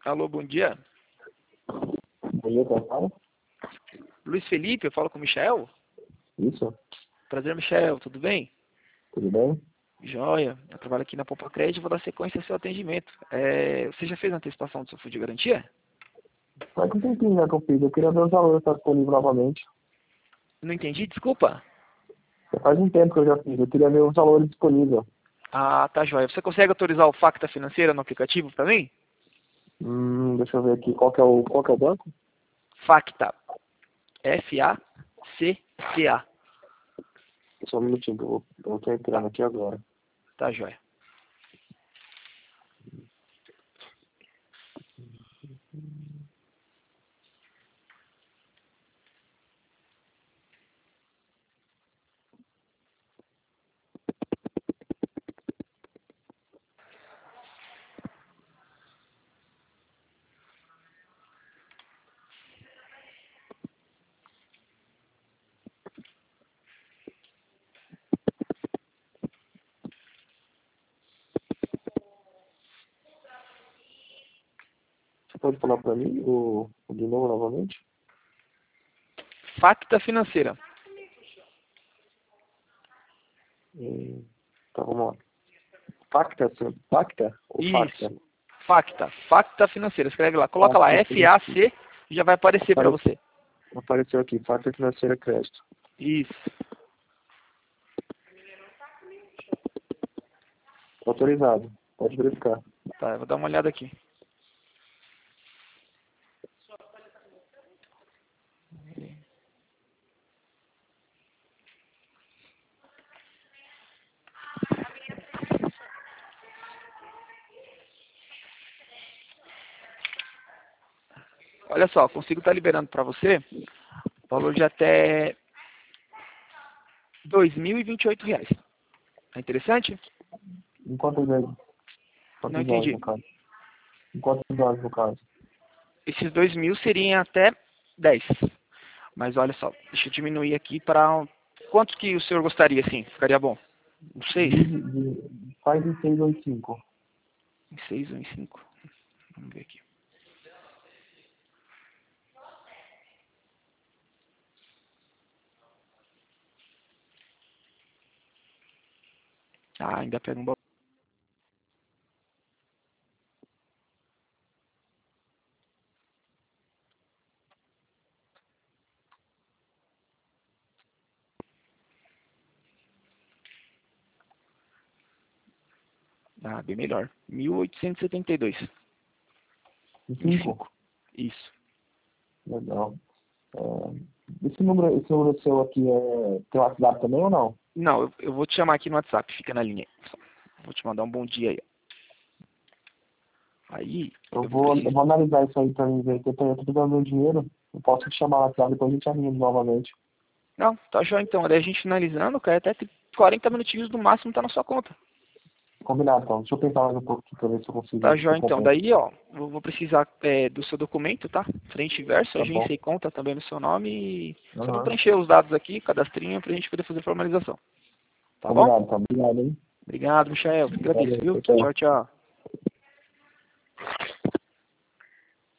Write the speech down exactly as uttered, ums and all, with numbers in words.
Alô, bom dia. Bom dia, Paulo. Luiz Felipe, eu falo com o Michel. Isso, Prazer, Michel, tudo bem? tudo bem? Joia, eu trabalho aqui na Poupa Crédito e vou dar sequência ao seu atendimento. É, você já fez a antecipação do seu fundo de garantia? Faz um tempinho já que eu fiz. Eu queria ver os valores para disponível novamente. Não entendi, desculpa. Já faz um tempo que eu já fiz. Eu queria ver os valores disponíveis. Ah, tá joia. Você consegue autorizar o Facta Financeira no aplicativo para mim? Hum, deixa eu ver aqui. Qual que é o, qual que é o banco? Facta. F A C T A. Só um minutinho que eu vou. Eu tô entrando aqui agora. Tá joia. Você pode falar para mim o, o de novo novamente? Facta Financeira. Hum, tá, vamos lá. Pacta? sim. Pacta? Ou Facta? Isso. Facta. Facta Financeira. Escreve lá. Coloca lá Facta F A C e já vai aparecer para Apareceu. você. Apareceu aqui. Facta Financeira Crédito. Isso. Autorizado. Pode verificar. Tá, eu vou dar uma olhada aqui. Olha só, consigo estar liberando para você valor de até dois mil e vinte e oito reais. É interessante? Em quantos vezes? Não Quantos horas entendi. no caso? Em quantos horas no caso? Esses dois mil seriam até dez. Mas olha só, deixa eu diminuir aqui para... Quanto que o senhor gostaria, assim? Ficaria bom? Um seis? De, de, faz em seis ou em cinco. Em seis ou em cinco? Vamos ver aqui. Ah, ainda pega um... ba- Ah, bem melhor. mil oitocentos e setenta e dois. Em Em cinco? cinco. Isso. Legal. É, esse, número, esse número seu aqui é, tem WhatsApp também ou não? Não, eu, eu vou te chamar aqui no WhatsApp. Fica na linha. Vou te mandar um bom dia aí. Aí, Eu eu vou vou, eu precisar... vou analisar isso aí pra mim ver. que Eu tô, eu tô pegando meu dinheiro. Eu posso te chamar no WhatsApp, depois a gente arruma novamente. Não, tá joia então. Daí a gente finalizando, cara, até quarenta minutinhos no máximo tá na sua conta. Combinado, então. Deixa eu pensar mais um pouco aqui pra ver se eu Tá consigo. Se joia eu então. compensa. Daí, ó, eu vou precisar é, do seu documento, tá? Frente e verso, Tá bom. agência e conta também no seu nome. E só pra Aham. preencher os dados aqui, cadastrinho, pra gente poder fazer a formalização. Tá bom? Combinado, tá? Obrigado, hein? Obrigado, Michael. Agradeço, Valeu, viu? tchau. Tchau, tchau.